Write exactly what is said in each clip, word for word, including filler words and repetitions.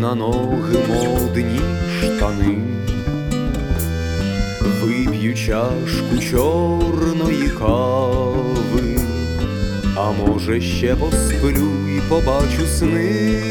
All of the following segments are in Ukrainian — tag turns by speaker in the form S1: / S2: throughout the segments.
S1: на ноги модні штани, вип'ю чашку чорної кави, а може ще посплю і побачу сни.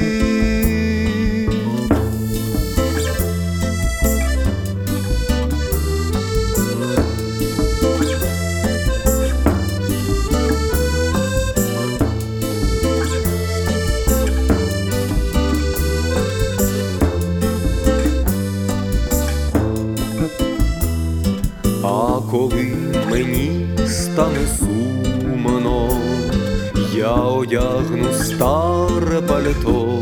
S1: А коли мені стане сумно, я одягну старе пальто,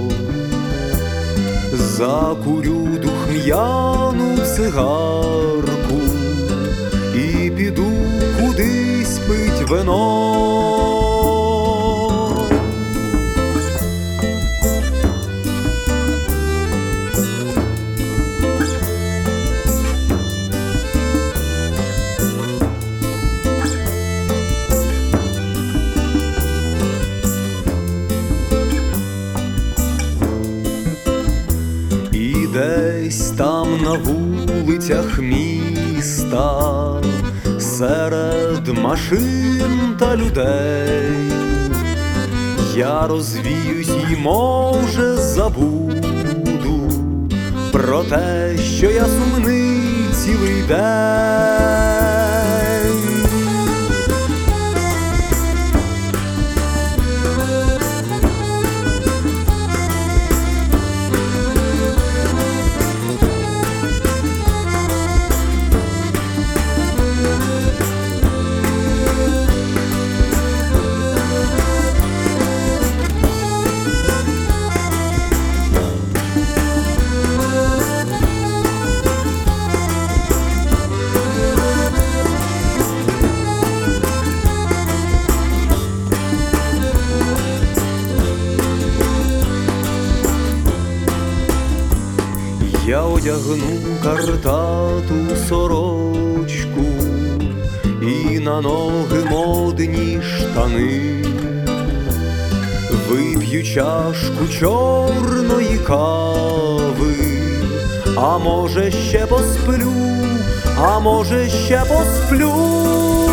S1: закурю духм'яну цигарку і піду кудись пить вино. Десь там на вулицях міста, серед машин та людей, я розвіюсь і, може, забуду про те, що я сумний цілий день. Я одягну картату сорочку і на ноги модні штани, вип'ю чашку чорної кави, а може ще посплю, а може ще посплю.